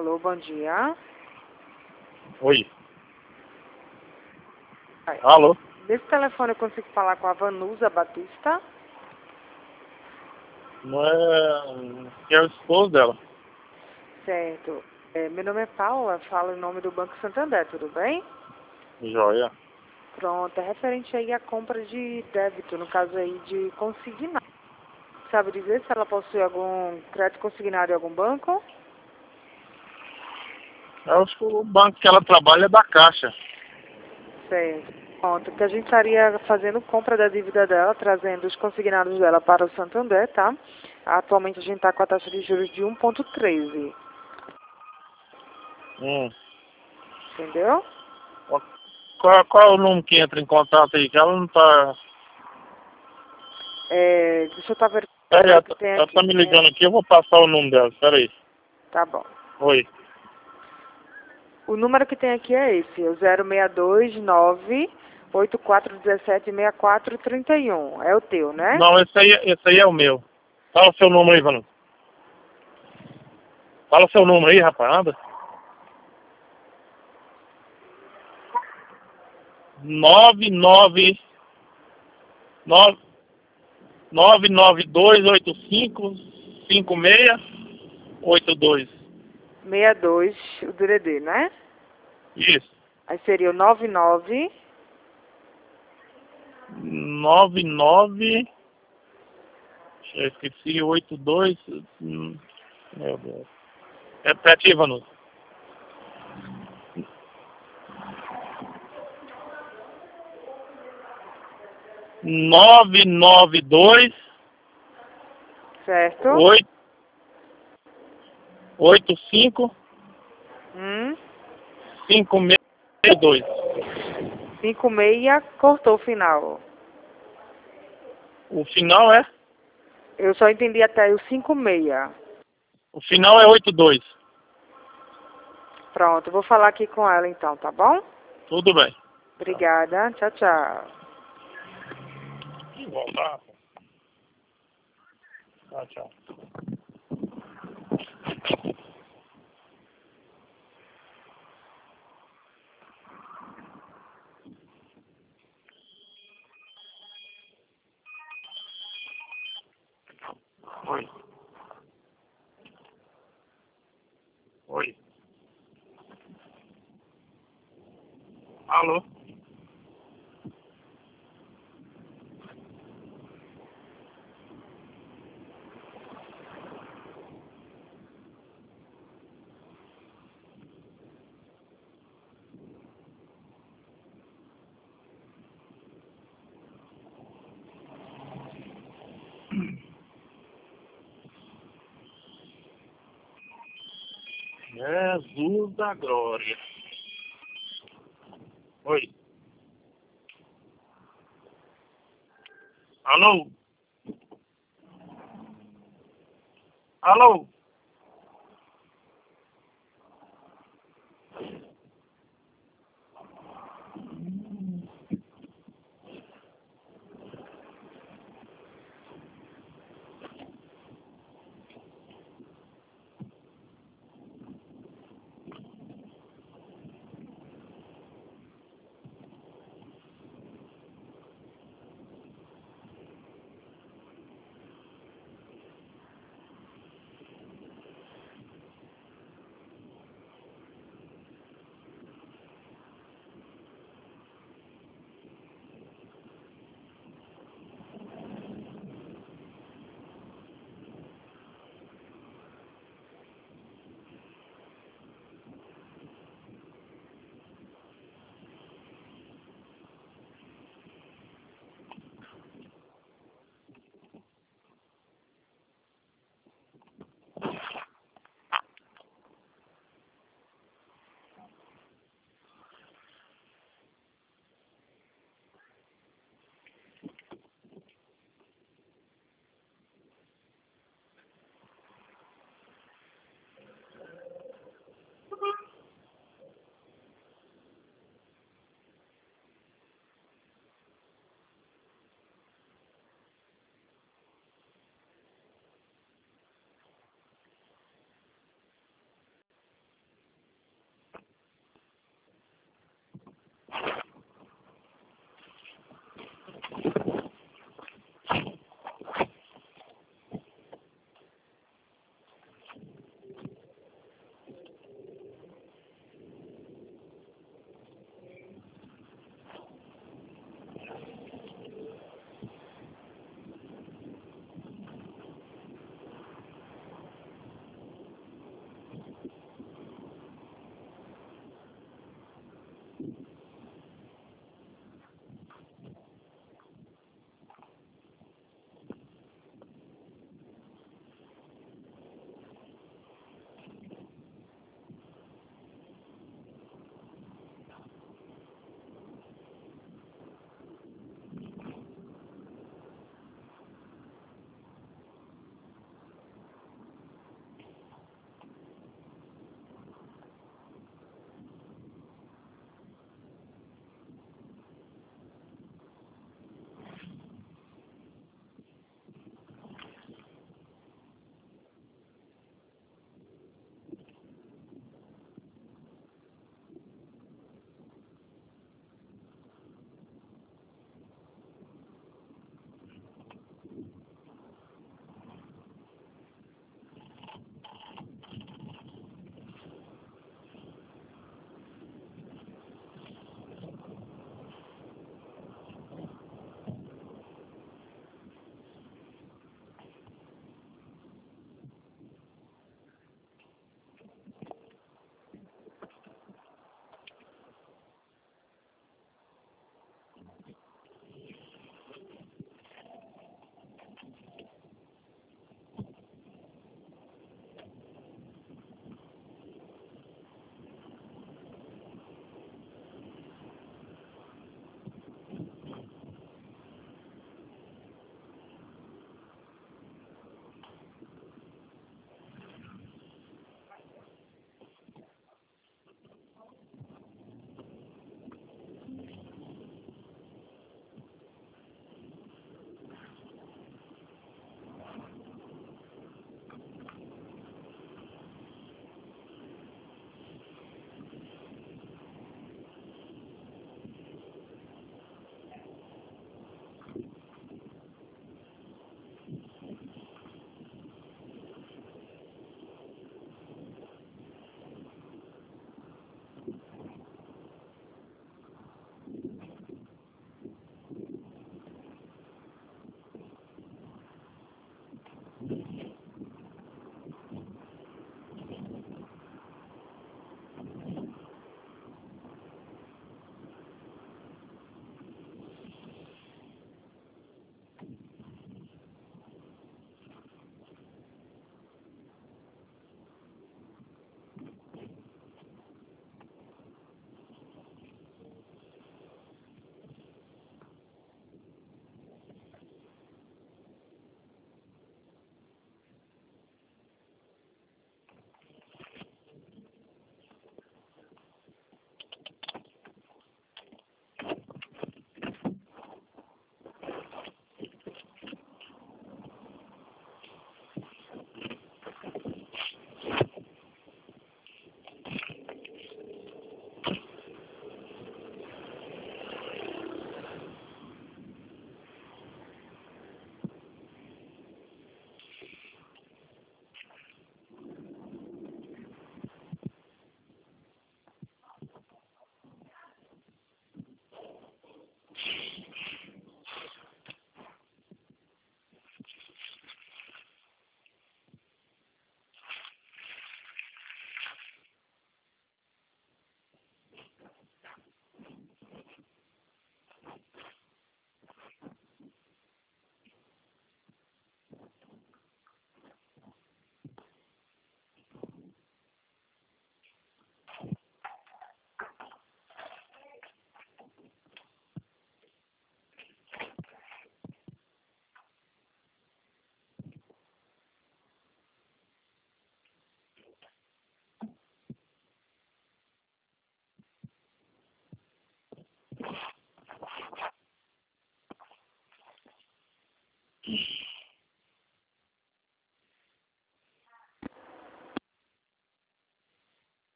Alô, bom dia. Oi. Ai, Alô? Desse telefone eu consigo falar com a Vanusa Batista? Não é... Que é o esposo dela. Certo. Meu nome é Paula, falo em nome do Banco Santander, tudo bem? Joia. Pronto, é referente aí à compra de débito, no caso aí de consignado. Sabe dizer se ela possui algum crédito consignado em algum banco? Eu acho que o banco que ela trabalha é da Caixa. Certo. Pronto, que a gente estaria fazendo compra da dívida dela, trazendo os consignados dela para o Santander, tá? Atualmente a gente está com a taxa de juros de 1,13. Entendeu? Qual é o número que entra em contato aí? Que ela não tá... Deixa eu estar verificando Peraí, o que tem ela aqui. tá me ligando aqui, eu vou passar o número dela. Peraí. Tá bom. Oi. O número que tem aqui é esse, o 062-9-8417-6431. É o teu, né? Não, esse aí é o meu. Fala o seu número aí, Vanu. Fala o seu número aí, rapaz. Anda. 992855682. 62, o DDD, né? Isso. Aí seria o 99... 99. Eu esqueci 82. Meu Deus. Repete, Vanu. 992 Certo? 85 5662. 56, cortou o final. O final é? Eu só entendi até o 56. O final é 82. Pronto, eu vou falar aqui com ela então, tá bom? Tudo bem. Obrigada, tchau, tchau. Igual, tá? Tchau, tchau. Oi. Oi. Alô? Jesus da glória. Oi. Alô? Alô?